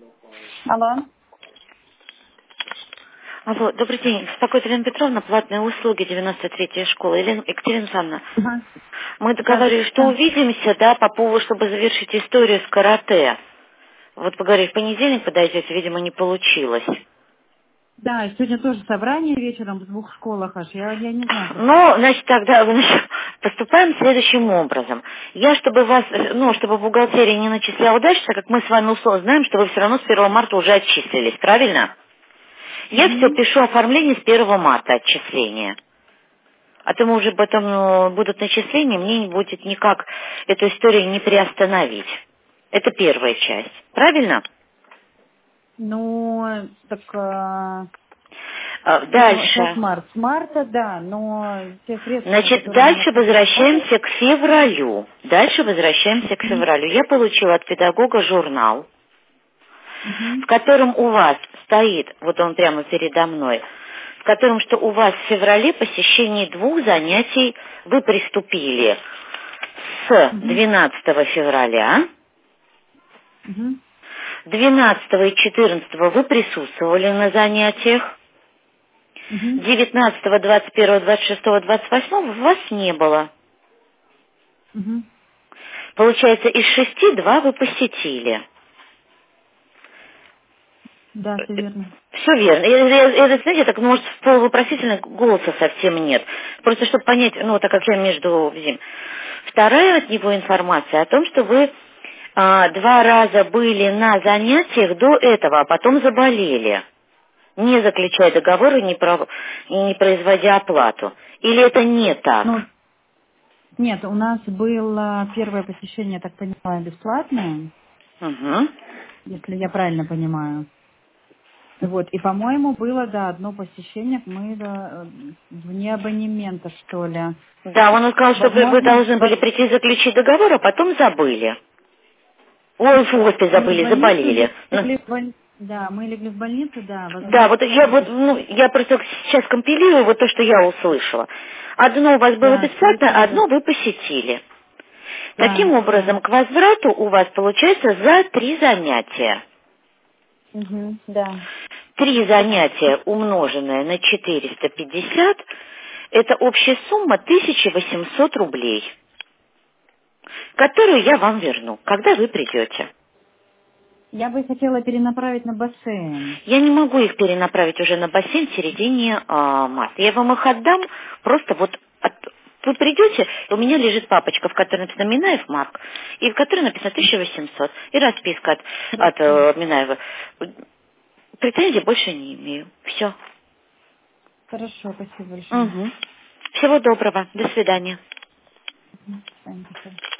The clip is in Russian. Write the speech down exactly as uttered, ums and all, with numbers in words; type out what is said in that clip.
Алло. Алло, добрый день. Беспокоит Елена Петровна, платные услуги девяносто третья школа. Елена Екатерина Александровна, Ага. мы Здравствуйте. договорились, что Да. увидимся, да, по поводу, чтобы завершить историю с карате. Вот поговорили, в понедельник подойдете, видимо, не получилось. Да, сегодня тоже собрание вечером в двух школах аж. Я, я не знаю, как. Ну, значит, тогда значит, поступаем следующим образом. Я, чтобы вас, э, ну, чтобы бухгалтерия не начисляла дальше, так как мы с вами условно знаем, что вы все равно с первого марта уже отчислились, правильно? Я все Угу. пишу оформление с первого марта отчисления. А то мы уже потом ну, будут начисления, мне не будет никак эту историю не приостановить. Это первая часть. Правильно? Ну, так, э, А, ну, сейчас Дальше. март. С марта, да, но те средства, Значит, которые дальше необходимы работать. возвращаемся к февралю. Дальше возвращаемся к Угу. февралю. Я получила от педагога журнал, Угу. в котором у вас стоит, вот он прямо передо мной, в котором, что у вас в феврале посещение двух занятий вы приступили с Угу. двенадцатого февраля. Угу. двенадцатого и четырнадцатого вы присутствовали на занятиях. Угу. девятнадцатого, двадцать первого, двадцать шестого, двадцать восьмого вас не было. Угу. Получается, из шести два вы посетили. Да, все верно. Все верно. Я, я- я, знаете, так, ну, может, полувопросительно голоса совсем нет. Просто чтобы понять, ну, так как я между зим. Вторая от него информация о том, что вы а, два раза были на занятиях до этого, а потом заболели, не заключая договор и не, про- и не производя оплату. Или это не Ну, так? нет, у нас было первое посещение, я так понимаю, бесплатное, Угу. если я правильно понимаю. Вот, и, по-моему, было, да, одно посещение, мы да, э, вне абонемента, что ли. Да, он сказал, что вы вы Возможно, должны были во- прийти заключить договор, а потом забыли. Ой, фу, господи, мы в забыли, больницу заболели. ле- Ну, легли в боль- да, мы легли в больницу, да, да, возможно, вот я это вот, пос- ну, я просто сейчас компилирую вот то, что я услышала. Одно у вас было да, скорее бесплатно, всего, а да. одно вы посетили. Да, Таким да. образом, к возврату у вас получается за три занятия. Угу, да. Три занятия, умноженное на четыреста пятьдесят, это общая сумма тысяча восемьсот рублей, которую я вам верну, когда вы придете. Я бы хотела перенаправить на бассейн. Я не могу их перенаправить уже на бассейн в середине а, марта. Я вам их отдам, просто вот от- вы придете, и у меня лежит папочка, в которой написано Минаев Марк, и в которой написано тысяча восемьсот, и расписка от, от Хорошо. э, Минаева. Претензий больше не имею. Все. Хорошо, спасибо большое. Угу. Всего доброго. До свидания. Мгм. До свидания, спасибо.